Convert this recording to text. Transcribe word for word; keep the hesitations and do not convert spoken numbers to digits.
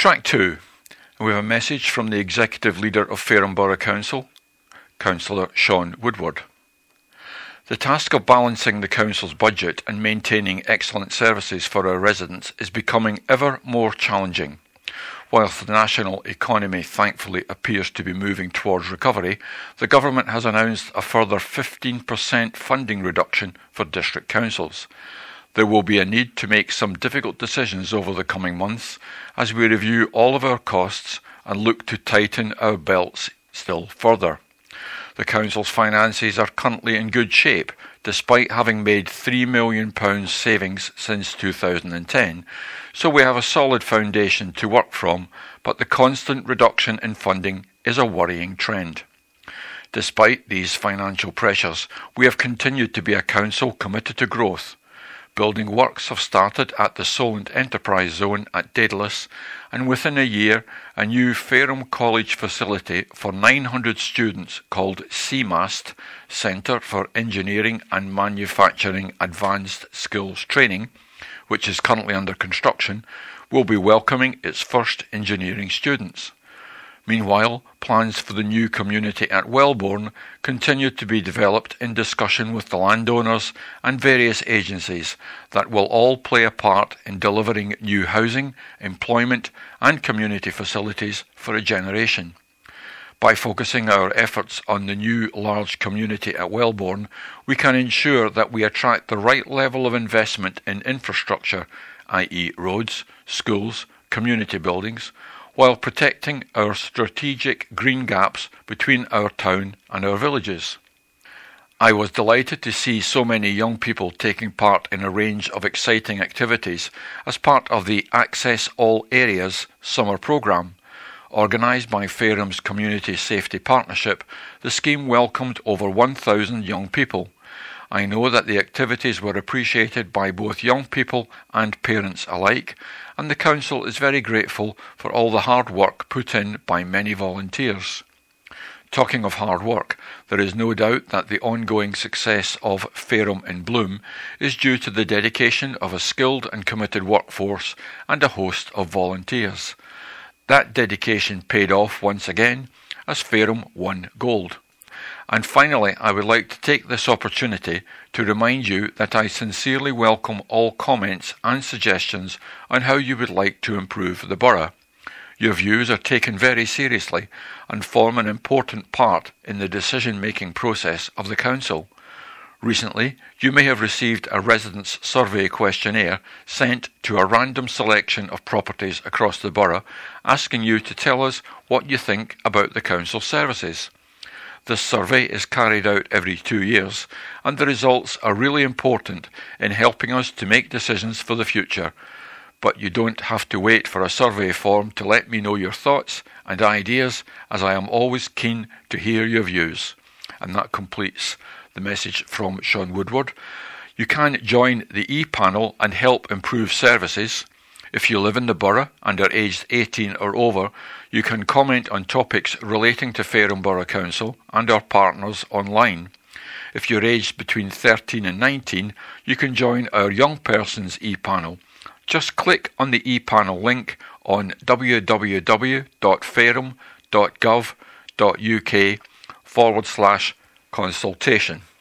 Track two. We have a message from the Executive Leader of Fareham Borough Council, Councillor Sean Woodward. The task of balancing the Council's budget and maintaining excellent services for our residents is becoming ever more challenging. Whilst the national economy thankfully appears to be moving towards recovery, the Government has announced a further fifteen percent funding reduction for district councils. There will be a need to make some difficult decisions over the coming months as we review all of our costs and look to tighten our belts still further. The Council's finances are currently in good shape, despite having made three million pounds savings since two thousand ten, so we have a solid foundation to work from, but the constant reduction in funding is a worrying trend. Despite these financial pressures, we have continued to be a council committed to growth. Building works have started at the Solent Enterprise Zone at Daedalus, and within a year, a new Fareham College facility for nine hundred students called C M A S T, Centre for Engineering and Manufacturing Advanced Skills Training, which is currently under construction, will be welcoming its first engineering students. Meanwhile, plans for the new community at Wellbourne continue to be developed in discussion with the landowners and various agencies that will all play a part in delivering new housing, employment and community facilities for a generation. By focusing our efforts on the new large community at Wellbourne, we can ensure that we attract the right level of investment in infrastructure, that is roads, schools, community buildings, while protecting our strategic green gaps between our town and our villages. I was delighted to see so many young people taking part in a range of exciting activities as part of the Access All Areas summer programme. Organised by Fareham's Community Safety Partnership, the scheme welcomed over one thousand young people. I know that the activities were appreciated by both young people and parents alike, and the Council is very grateful for all the hard work put in by many volunteers. Talking of hard work, there is no doubt that the ongoing success of Fareham in Bloom is due to the dedication of a skilled and committed workforce and a host of volunteers. That dedication paid off once again as Fareham won gold. And finally, I would like to take this opportunity to remind you that I sincerely welcome all comments and suggestions on how you would like to improve the borough. Your views are taken very seriously and form an important part in the decision-making process of the Council. Recently, you may have received a residence survey questionnaire sent to a random selection of properties across the borough, asking you to tell us what you think about the Council services. This survey is carried out every two years, and the results are really important in helping us to make decisions for the future. But you don't have to wait for a survey form to let me know your thoughts and ideas, as I am always keen to hear your views. And that completes the message from Sean Woodward. You can join the e-panel and help improve services. If you live in the borough and are aged eighteen or over, you can comment on topics relating to Fareham Borough Council and our partners online. If you're aged between thirteen and nineteen, you can join our Young Persons e-panel. Just click on the e-panel link on www.fareham.gov.uk forward slash consultation.